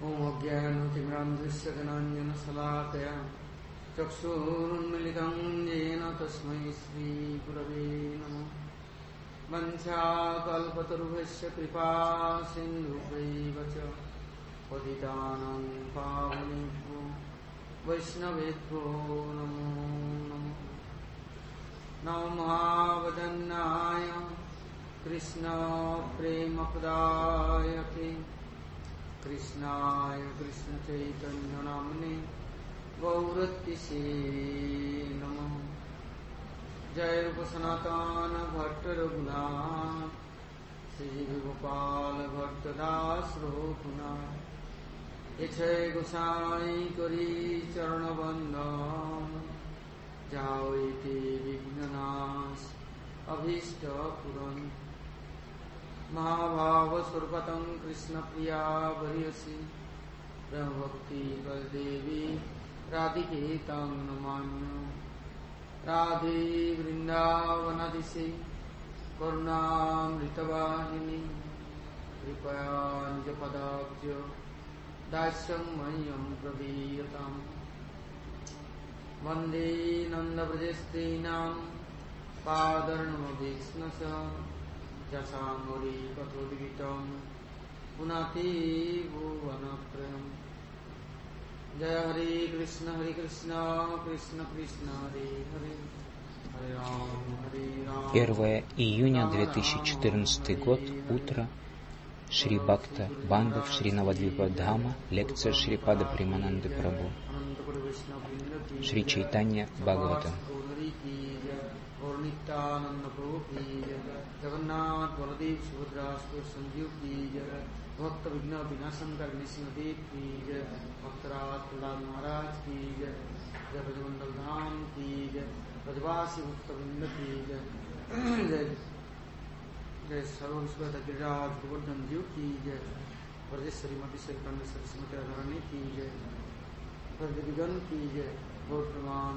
ॐ अज्ञानतिमिरान्धस्य ज्ञानाञ्जनशलाकया चक्षुरुन्मीलितं येन तस्मै श्रीगुरवे नमः। वञ्चाकल्पतरुभ्यश्च कृपासिन्धुभ्यैव च पतितानां पावनेभ्यो वैष्णवेभ्यो नमो नमः। नमो महावदन्नाय कृष्णप्रेमप्रदायते कृष्णाय कृष्णचैतन्यनाम्ने गौरतिसे नमः। जय रूप सनातन भट्ट रघुनाथ श्री गोपाल भट्ट दास रघुनाथ। इच्छे गोसाई करी चरण बंदन जाओ इति विघ्ननाश अभीष्ट पूरन। महाभाव स्वरूपतं कृष्ण प्रिया वरियसी ब्रह्म भक्ति बलदेवी राधिके तं नमाम्यहम्। राधे वृंदावनादिसे करुणामृतवाहिनी कृपया निजपदाब्ज दास्यं मह्यं प्रदीयताम्। वन्दे नन्दव्रजस्त्रीणां पादर्णमभीक्ष्णश यशामरी कथोद्गीतं पुनाति भुवनत्रयम्। जय हरे कृष्ण कृष्ण कृष्ण हरे हरे हरे राम 1 июня 2014 год, утро, Шри Бхакта Бандав, Шри Навадвипа Дхама, лекция Шрипада Примананды Прабху, Шри Чайтанья Бхагаватам. जगन्नाथ बलदेव सुभद्रा संजीव की जय। भक्त विघ्न विनाशंकर नृसिंहदेव की जय। भक्तराज प्रहलाद महाराज की जय। जय ब्रजमंडल धाम की जय। ब्रजवासी भक्त वृंद की जय। जय जय सर्वस्वत गिरिराज गोवर्धन जीव की जय। ब्रजेश्वरी मटेश्वरी कंडेश्वरी श्रीमती राधारानी की जय। ब्रज विगन की जय। गौर प्रमाण।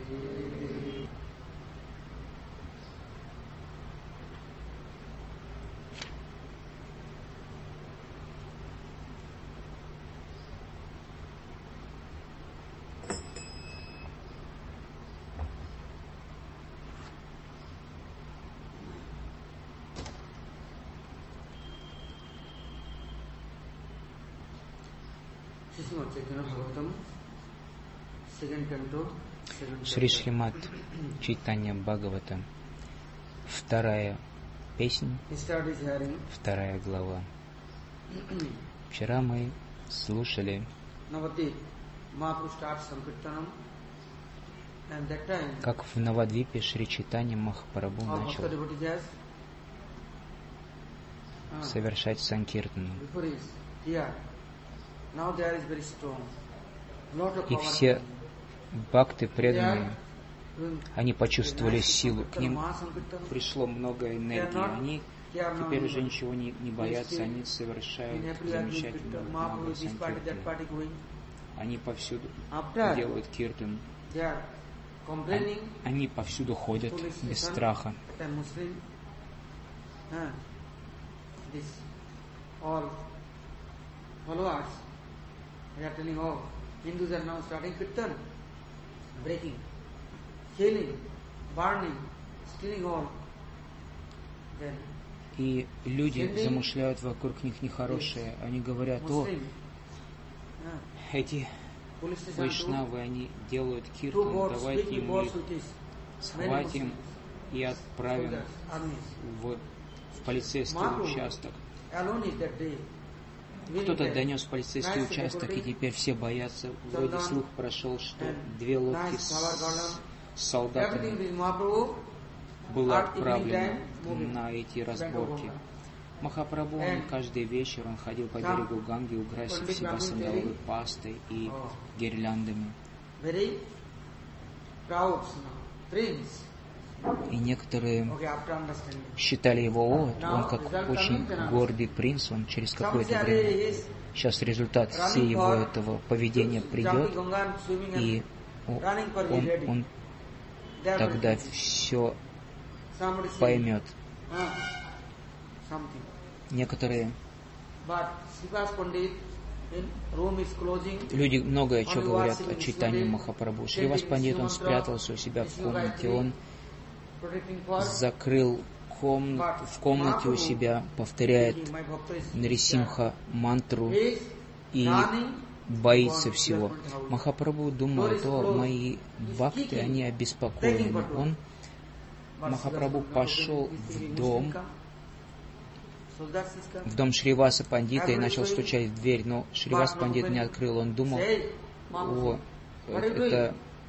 Шри Шримад Чайтанья Бхагаватам, 2 песня, 2 глава. Вчера мы слушали, как в Навадвипе Шри Чайтанья Махапрабху начал совершать санкиртану. И все бхакты преданные, они почувствовали силу, к ним пришло много энергии, они теперь уже ничего не боятся, они совершают замечательную много санкиртану. Они повсюду делают киртан, они повсюду ходят без страха. They are telling, oh, Hindus are now starting kirtan, breaking, killing, burning, stealing all. Then, и люди замышляют вокруг них нехорошее. Они говорят, о, эти вайшнавы, они делают киртан, давайте мы их схватим и отправим в полицейский участок. Кто-то донес в полицейский участок, и теперь все боятся. Вроде слух прошел, что 2 лодки с солдатами было отправлено на эти разборки. Махапрабху, он каждый вечер он ходил по берегу Ганги, украсив себя сандаловой пастой и гирляндами. И некоторые считали его, он как очень гордый принц, он через какое-то время, сейчас результат всего его этого поведения придет, и он тогда все поймет. Некоторые Люди многое что говорят о читании Махапрабху. Шривас Пандит, он спрятался у себя в комнате, он закрыл в комнате у себя, повторяет Нарисимха мантру и боится всего. Махапрабху думает: о, мои бхакты, они обеспокоены. Махапрабху пошел в дом Шриваса Пандита и начал стучать в дверь, но Шривас Пандит не открыл. Он думал: о, это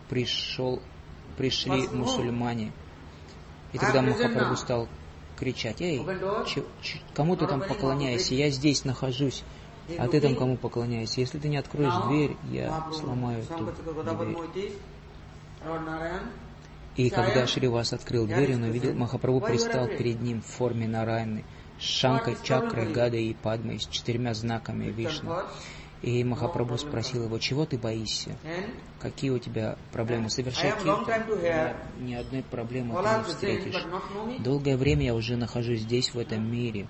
пришли мусульмане. И тогда Махапрабху стал кричать: эй, кому ты там поклоняешься? Я здесь нахожусь, а ты там кому поклоняешься? Если ты не откроешь дверь, я сломаю эту дверь. И когда Шривас открыл дверь, он увидел, Махапрабху предстал перед ним в форме Нараяны, с Шанкой, Чакрой, Гадой и Падмой, с 4 знаками Вишну. И Махапрабху спросил его: чего ты боишься? Какие у тебя проблемы? Совершай киртан. Ни одной проблемы ты не встретишь. Долгое время я уже нахожусь здесь, в этом мире.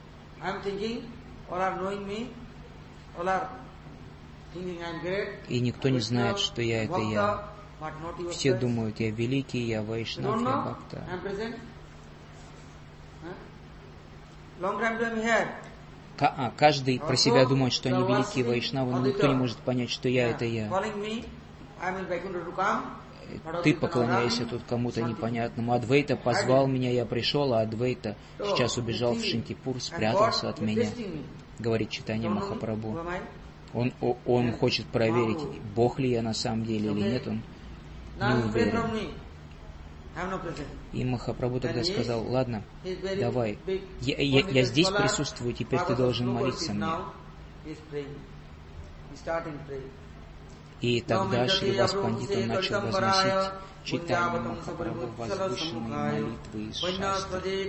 И никто не знает, что я — это я. Все думают: я великий, я вайшнав, я бхакта. Каждый про себя думает, что они великие вайшнавы, но никто не может понять, что я — это я. Ты поклоняешься тут кому-то непонятному. Адвайта позвал меня, я пришел, а Адвайта сейчас убежал в Шантипур, спрятался от меня, говорит Чайтанья Махапрабху. Он хочет проверить, Бог ли я на самом деле или нет, он не уверен. И Махапрабху тогда сказал: ладно, давай, я здесь присутствую, теперь ты должен молиться мне. И тогда Шривас Пандит начал возносить Чайтанью Махапрабху возвышенные молитвы из шастры.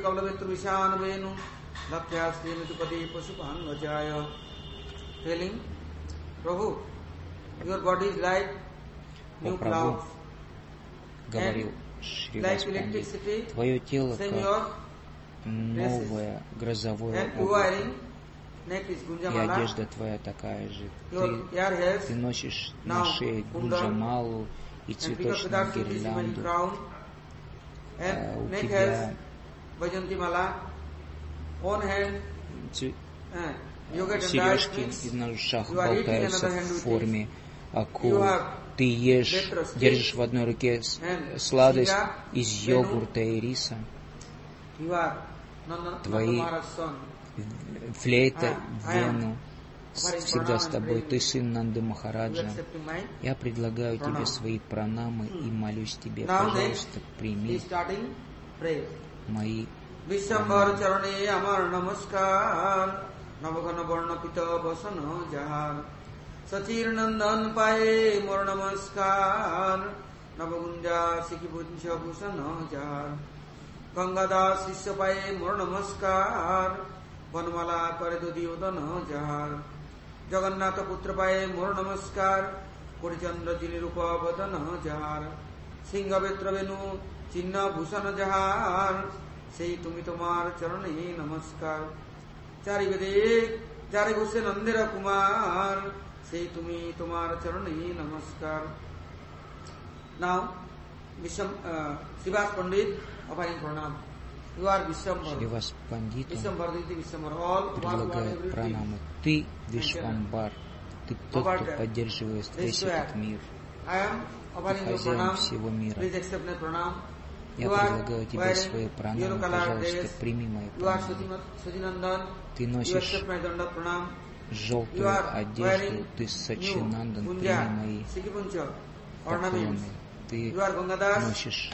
О Прабху, говорил Шривас Пандит, твое тело как новое грозовое облако, и одежда твоя такая же. Ты носишь на шее гунджамалу и цветочную гирлянду. У тебя сережки на ушах болтаются в форме акул. Ты держишь в одной руке сладость из йогурта и риса. Твои флейта, вену всегда с тобой. Ты сын Нанды Махараджа. Я предлагаю тебе свои пранамы и молюсь тебе, пожалуйста, прими мои пранамы. Сатир Нандан Пае Мор Намаскар Набагунджа Сикибунча Бусана Jar Gangada Sisya Paye Mor Namaskar Vanmala Karedo Diodana Jar Jagannatha Putra Paye Mor Namaskar Purichandra Jili Rupa Vadana Jar Singha Vetra Venu Chinna Bhusana Jar Sei Tumi Tomar Charane Namaskar Chari Vede Chari Guse Nandira Kumar Sei Tumi Tomar Charane Namaskar. Now, Srivas Pandit offering pranam. You are Vishwambar. Шривас Пандит предлагает пранаму. Ты Вишвамбар. Ты тот, кто поддерживает весь этот мир. Ты хозяин всего мира. Я предлагаю тебе свои пранамы. Пожалуйста, прими мои пранамы. Ты носишь желтую одежду. Ты Сачинандан. Прими мои поклоны. Ты носишь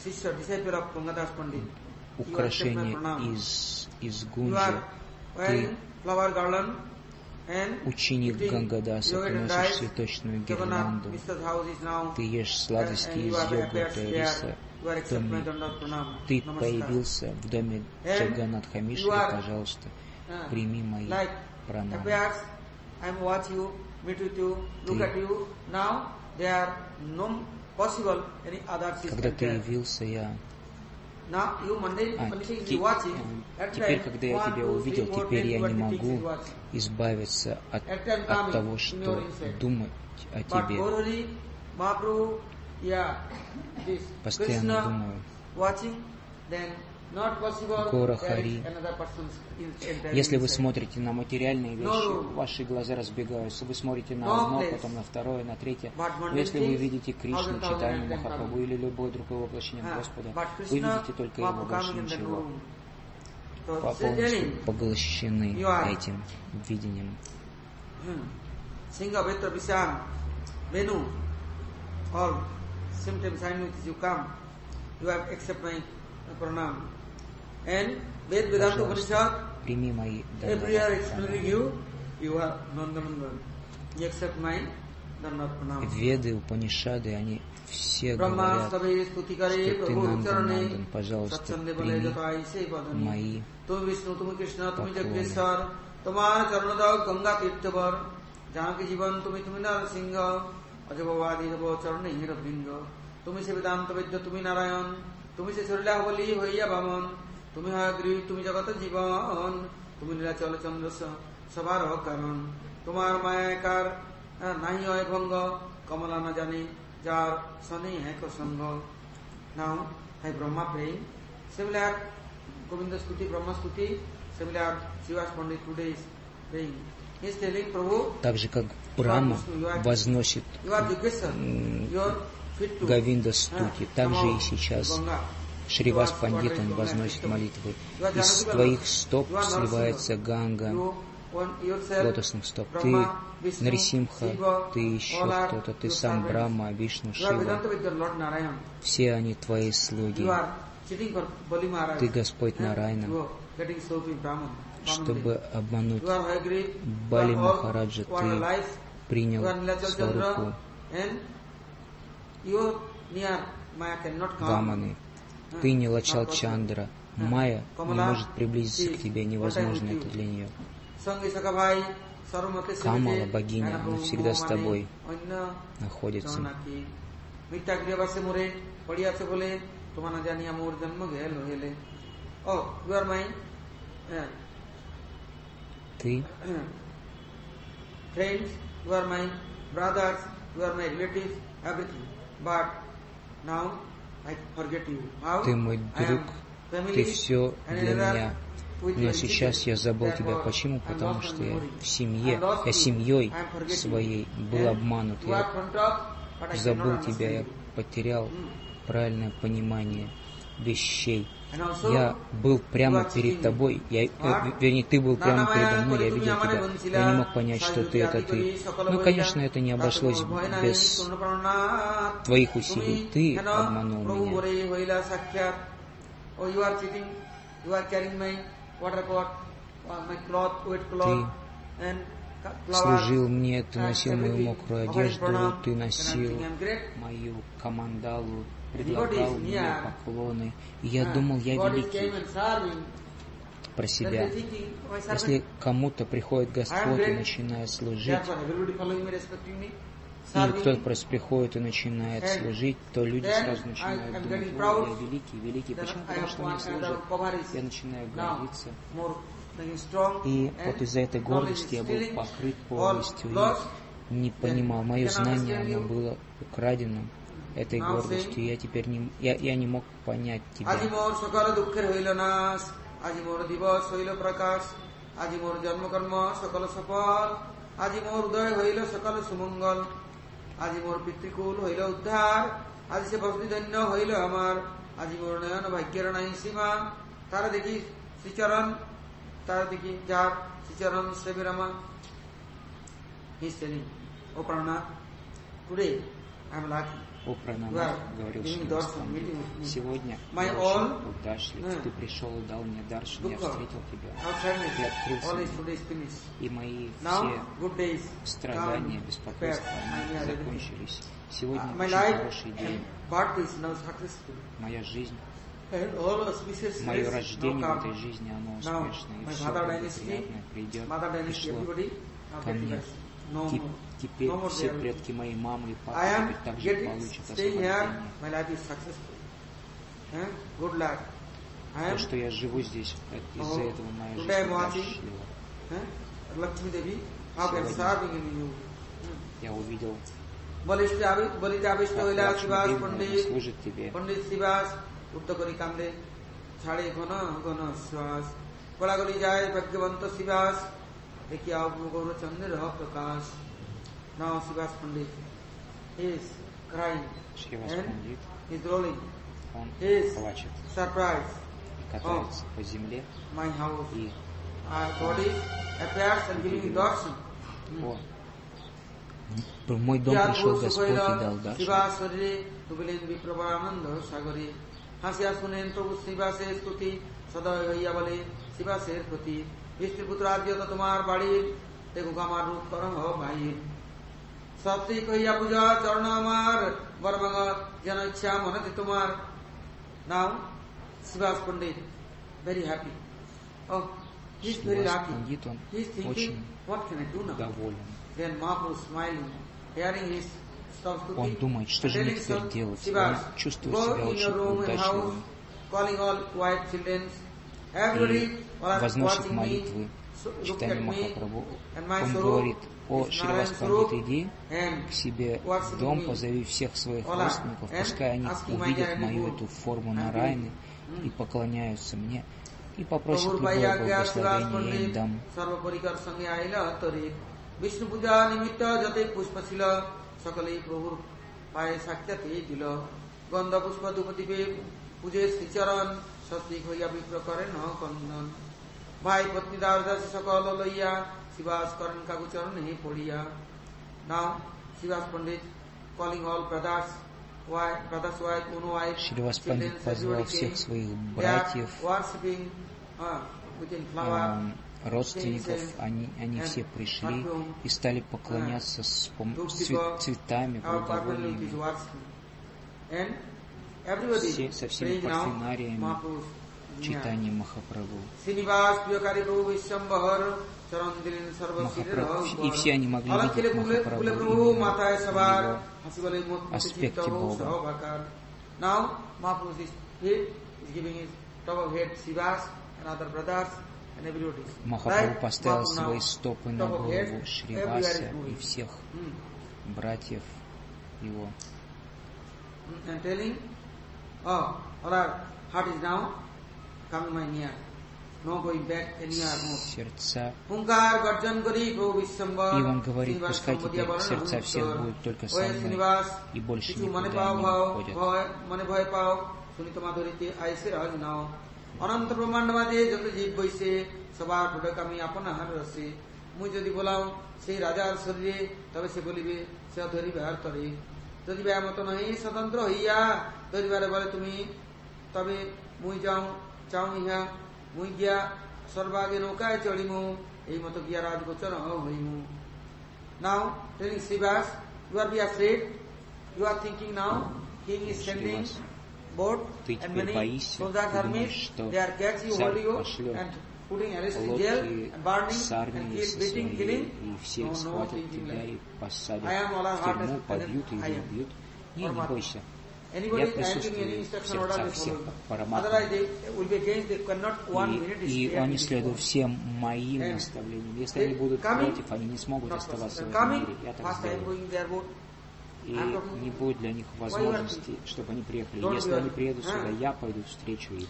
украшения из гунджи. Ты ученик Гангадаса, ты носишь цветочную гирлянду. Ты ешь сладости из йогурта и риса. Ты появился в доме Джаганнатха Мишри, пожалуйста, прими мои пранамы. Когда ты явился, я Теперь, когда я тебя увидел, теперь я не могу избавиться от того, что думать о тебе. Постоянно думаю. Гора Хари. Если вы смотрите на материальные вещи, ваши глаза разбегаются. Вы смотрите на одно, потом на второе, на третье. Но если вы видите Кришну, Чайтанью Махапрабху или любое другое воплощение Господа, вы видите только Его, больше ничего. Полностью поглощены этим видением. Пожалуйста, прими мои Веды, Упанишады, они все говорят, что ты Нандан, пожалуйста, прими мои поклоны. তুমি হয় গৃহ, তুমি জগত জীবন, তুমি নীলাচল চন্দ্র সবার কারণ, তোমার মায়াকার নাহি হয় ভঙ্গ, কমলা না জানে যার শনি এক সঙ্গ। Now, High Brahma praying, similar Govinda Stuti, Brahma Stuti, similar Srivas Pandit today is praying. He is telling Prabhu, так же как Брахма возносит Говинда Стути, так же и сейчас Шривас Пандит, он возносит молитвы. Из твоих стоп сливается Ганга лотосных стоп. Ты Нарисимха, ты еще кто-то, ты сам Брахма, Вишну, Шива. Все они твои слуги. Ты Господь Нарайна. Чтобы обмануть Бали Махараджа, ты принял Сварупу Ваманы. Ты не Лачал Чандра. Майя не может приблизиться к тебе, невозможно это для нее. Камала, богиня, она всегда с тобой находится. Ты ты мой друг, ты все для меня. Но сейчас я забыл тебя. Почему? Потому что я семьей своей был обманут. Я забыл тебя, я потерял правильное понимание вещей. Я был прямо перед тобой, вернее, ты был прямо передо мной, я видел тебя. Я не мог понять, что ты это ты. Ну, конечно, это не обошлось без твоих усилий. Ты обманул меня. Ты служил мне, ты носил мою мокрую одежду, ты носил мою камандалу, предлагал мне поклоны. И я думал, я великий про себя. Если кому-то приходит Господь и начинает служить, или кто-то просто приходит и начинает служить, то люди сразу начинают думать, о, я великий, великий. Почему? Потому что мне служат. Я начинаю гордиться. И вот из-за этой гордости я был покрыт полностью и не понимал. Мое знание, оно было украдено этой гордостью. Я теперь не мог понять тебя. О Пранама, говорил Шривастхи, сегодня я очень удачлив, ты пришел и дал мне даршан, я встретил тебя, ты открылся мне, и мои все страдания, беспокойства, они закончились. Сегодня очень хороший день, моя жизнь, мое рождение в этой жизни, оно успешное, и все благоприятное придет, пришло ко мне. Теперь все предки моей мамы и папы теперь также получат освобождение. То, что я живу здесь, из-за этого моя жизнь такая счастлива. Lakshmi Devi, how can serving in you? Я увидел Balita Shivas служит тебе. Pandit Shivas, Uttakari Kande, Chade Gona, Gona Shivas, Palagoli Jai, Bhagavanta Shivas, Ekya Guru Chandra Prakash. Now Shivas Pandit is crying and is rolling. He is surprised. Катается по земле. My house. И body appears and giving darshan. Мой дом пришел Господь и дал даршан. Shivasari, Tubilin Vipravananda Sagari, Hasya Sunen Prabhu Shivase Stuti, Sadai Vayavale, Shivaser Prati, Vishnuputra Adhyata Tumar Badi, Tegukamar Rup Karam Ho Bhai. Sapti Kaya Puja Charnamar, Varmaga, Janacha Manati Tumar. Now, Shivas Pandit, very happy. Oh, he's very lucky. He's thinking, what can I do now? Then Mahaprabhu smiling, hearing his stuff to Он думает, что же мне теперь делать? Он чувствует себя очень удачливым. Calling all quiet children, everybody возносит молитвы читания Махапрабху. Он говорит: «О, Шривас Пандит, иди к себе в дом, позови всех своих родственников, пускай они увидят мою эту форму Нараяны и поклоняются мне, и попросят любое благословение, я им дам». Vishnu Puja Nimitta Jate Pushpasila Sakale Prabhu Paye Sakyate Dila Gandha Pushpa Dupatipe Puje Sricharan Sasti Khoya Viprakare Na Kandan Bhai Patni Dardas Sakala Laya Shivas Karan Kagucharan He Podiya. Now Shivas Pandit calling all brothers wife, Uno wife, Шривас Пандит позвал всех своих братьев, родственников, они все пришли и стали поклоняться с цветами, благовониями, со всеми парфюмериями, читанием Махапрабху. И все они могли видеть Махапрабху именно в его аспекте Бога. Махапрабху поставил свои стопы на голову Шриваса и всех братьев его. Сердца. И он говорит: пускай теперь сердца всех будут только со мной, и больше никуда не уходят. অনন্ত ব্রহ্মাণ্ড মাঝে যত জীব বইছে সবার প্রডক আমি আপনার রসে মুই যদি বলাও সেই রাজার শরীরে তবে সে বলিবে সে ধরিবার তরে যদি ব্যামত নহি স্বতন্ত্র হইয়া ধরিবারে বলে তুমি তবে মুই যাও চাও ইহা মুই গিয়া সর্বাগে নৌকায় চড়িমু এই মতো গিয়া রাজগোচর হইমু। Now telling Srivas, you are be afraid, you are thinking now king is sending boat and many soldiers armies, they are catching you, hold you and putting arrest in jail and burning and beating, killing. No thinking like I am all our heart as I am. Не бойся. Anybody giving any instruction order they follow. Otherwise they will be against, they cannot 1 minute. И они следуют всем моим наставлениям. Если они будут против, они не смогут оставаться в этом мире. Я так сделаю. И не будет для них возможности, чтобы они приехали. Если они приедут сюда, я пойду встречу их.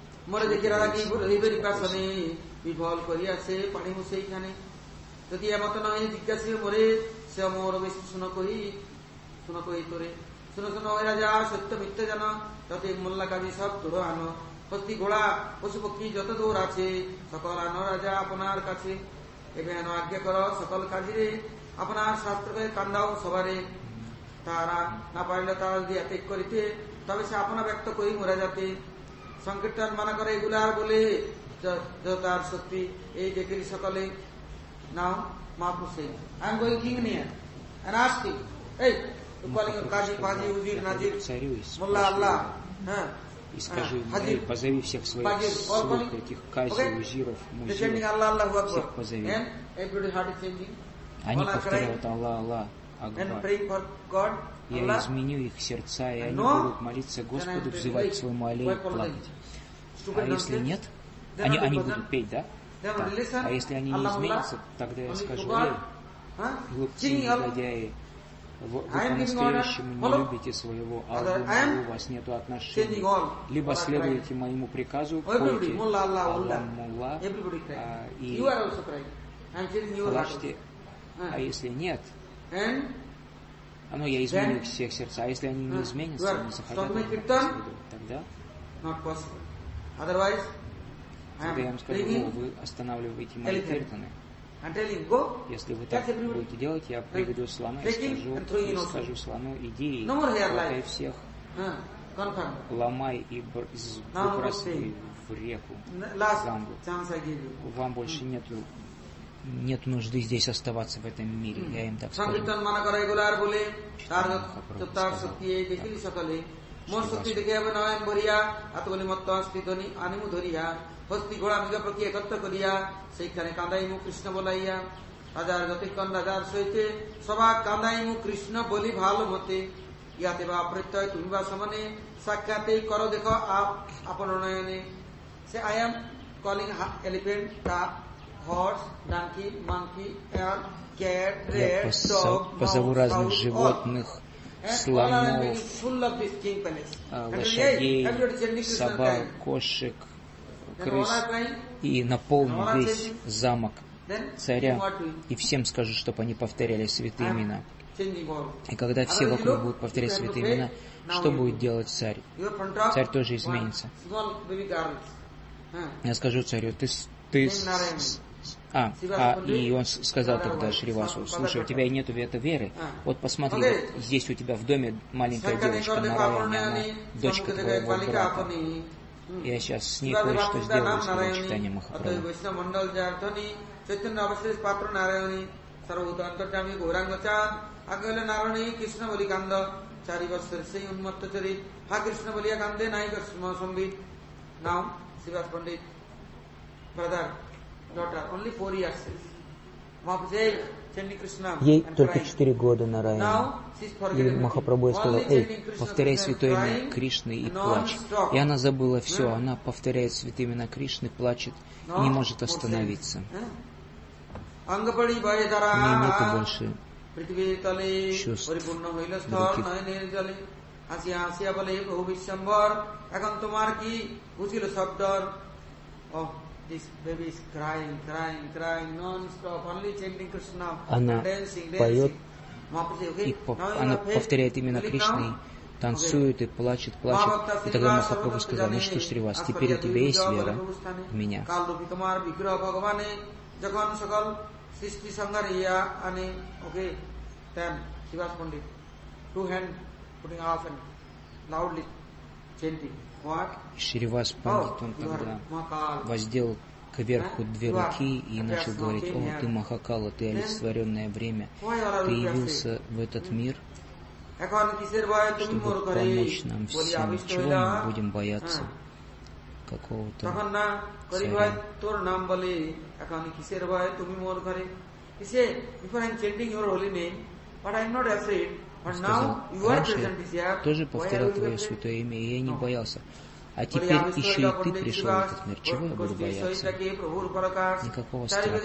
হস্তি ঘোড়া পশু পক্ষী যত দূর আছে সকল আনো রাজা আপনার কাছে এবে আজ্ঞা করো সকল কাজে আপনার শাস্ত্রকে কান্দাও সবারে তারা না পারলে তারা যদি এক করিতে তবে সে আপনা ব্যক্ত করি মরে যাতে সংকীর্তন মানা করে এগুলার বলে তার শক্তি এই দেখি সকলে নাও মা পুষে I am going king near and asking এই calling কাজী পাজি উজির নাজির মোল্লা আল্লাহ হ্যাঁ И скажи, позови всех своих слуг, этих казей, узиров, музиров, всех позови. Они повторяют Аллах, Аллах, Акбар. Я изменю их сердца, и они будут молиться Господу, взывать к своему Алле и плакать. А если нет, они будут петь, да? Так. А если они не изменятся, тогда я скажу: эй, глупцы, негодяи, вы по-настоящему не любите своего Аллаха, у вас нет отношений. Либо следуете моему приказу, пойте Аллах Мулла и плачьте. А если нет, я изменю всех сердца. А если они не изменятся, не захотят следовать, тогда я им скажу: вы останавливаете мои киртаны. Если вы так будете делать, я приведу слона и скажу слону: иди и хватай всех, ломай и выбрасывай в реку Гангу. Вам больше нет нужды здесь оставаться в этом мире. Я им так скажу. হস্তি ঘোড়া মৃগ প্রকি একত্র করিয়া সেইখানে কাঁদাইমু কৃষ্ণ বলাইয়া রাজার যতিক্ষণ রাজার সহিতে সভা কাঁদাইমু কৃষ্ণ বলি ভালো মতে ইয়াতে বা প্রত্যয় তুমি বা সমানে সাক্ষাতেই করো দেখো আপন নয়নে সে I am calling elephant cup horse donkey monkey L cat red dog позову разных животных, слонов, лошадей, собак, кошек, крыс, и наполню весь замок царя, и всем скажу, чтобы они повторяли святые имена. И когда все вокруг будут повторять святые имена, что будет делать царь? Царь тоже изменится. Я скажу царю: и он сказал тогда Шривасу: слушай, у тебя нету веры. Вот посмотри, вот здесь у тебя в доме маленькая девочка Нараяни, она дочка твоего брата. Я сейчас с ней кое-что сделаю, сказал читание Махапрабху. Ей только 4 года Нараяне. И Махапрабху сказал: эй, повторяй святое имя Кришны и плачь. И она забыла все, она повторяет святые имена Кришны, плачет, не может остановиться. У нее нету больше чувств других. Она поет, она повторяет имена Кришны, танцует и плачет. И тогда Махапрабху сказал: ну что, Шривас, теперь у тебя есть вера в меня. Шривас Пандит, он тогда воздел кверху 2 руки и начал говорить: о, ты Махакала, ты олицетворенное время, ты явился в этот мир, чтобы помочь нам всем. Чего мы будем бояться? Какого-то царя. Сказал: раньше я тоже повторял твое святое имя, и я не боялся. А теперь еще и ты пришел в этот мир. Чего я буду бояться? Никакого страха.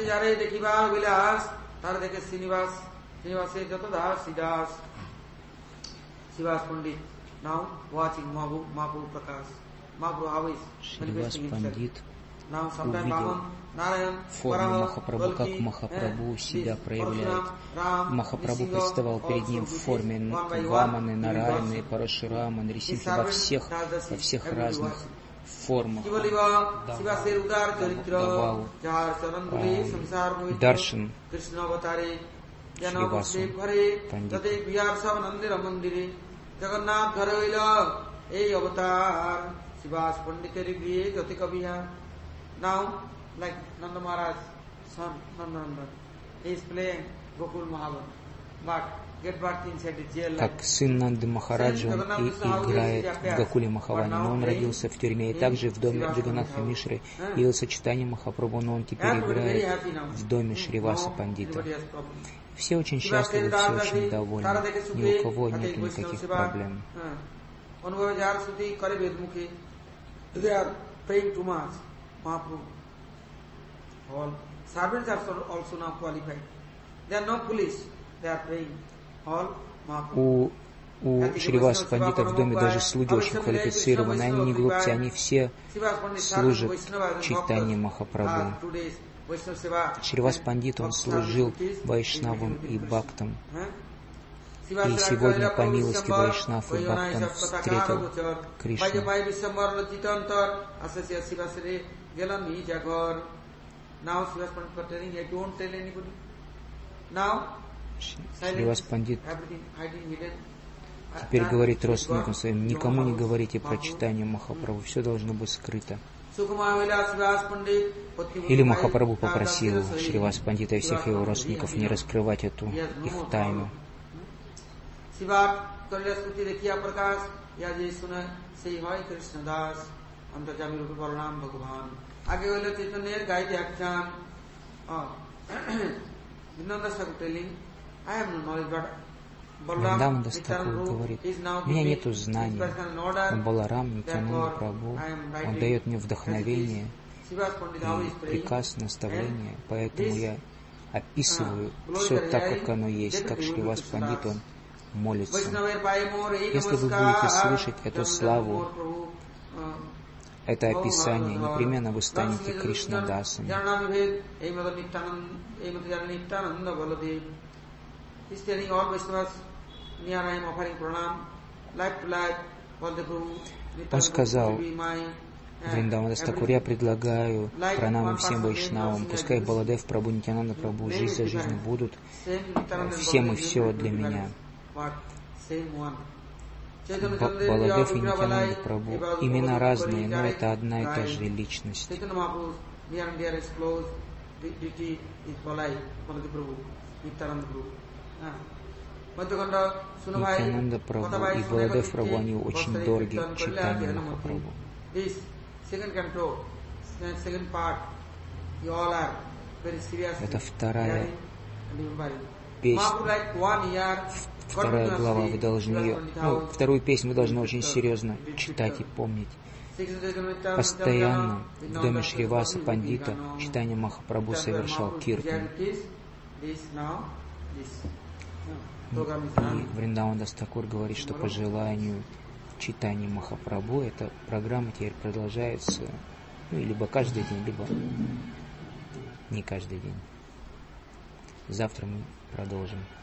Шривас Пандит увидел форму Махапрабху, как Махапрабху себя проявляет. Махапрабху представал перед ним в форме Ваманы, Нараяны, Парашурама, Нрисимхи, во всех разных формах. Давал даршан Шривасу Пандиту. Now, like Nanda Maharaj's son, Nanda, he is playing Gokul Mahabharata, but get back inside the jail. Как сын Нанды Махараджа, он и играет в Гакуле Махаване, но он родился в тюрьме, и также в доме Джаганатха Мишры явился читание Махапрабху, но он теперь играет в доме Шриваса Пандита. Все очень счастливы, все очень довольны, ни у кого нет никаких проблем. praying too much. Mahaprabhu. All servants are also now qualified. They are not police. They are praying. All Mahaprabhu. У Шривас Пандита в доме даже слуги очень квалифицированы, они не глупцы, они все служат читанию Махапрабху. Шривас Пандит, он служил Вайшнавам и Бхактам. И сегодня, по милости Вайшнав и Бхактам, встретил Кришну. Шривас Пандит теперь говорит родственникам своим: никому не говорите про читание Махапрабху, все должно быть скрыто. Или Махапрабху попросил Шривас Пандита и всех его родственников не раскрывать эту их тайну. Вриндаван Дастакур говорит: у меня нету знаний, но Баларам Нитьянанда Прабху, он дает мне вдохновение и приказ, наставление, поэтому я описываю все так, как оно есть, как Шривас Пандит, он молится. Если вы будете слышать эту славу, это описание, непременно вы станете Кришнадасами. Он сказал: Вриндаван Дастакур, я предлагаю пранамы всем вайшнавам, пускай Баладев Прабху, Нитьянанда Прабху жизнь за жизнью будут всем и все для меня. Баладев и Нитьянанда Прабху имена разные, но это одна и та же личность. Нитьянанда Прабху и Баладев Прабху, они очень дороги читанию Махапрабху. Это вторая песня, вторая глава, вы должны ее, вторую песню вы должны очень серьезно читать и помнить. Постоянно в доме Шриваса Пандита читание Махапрабху совершал киртан. И Вриндаван Дастакур говорит, что по желанию читания Махапрабху эта программа теперь продолжается, либо каждый день, либо не каждый день. Завтра мы продолжим.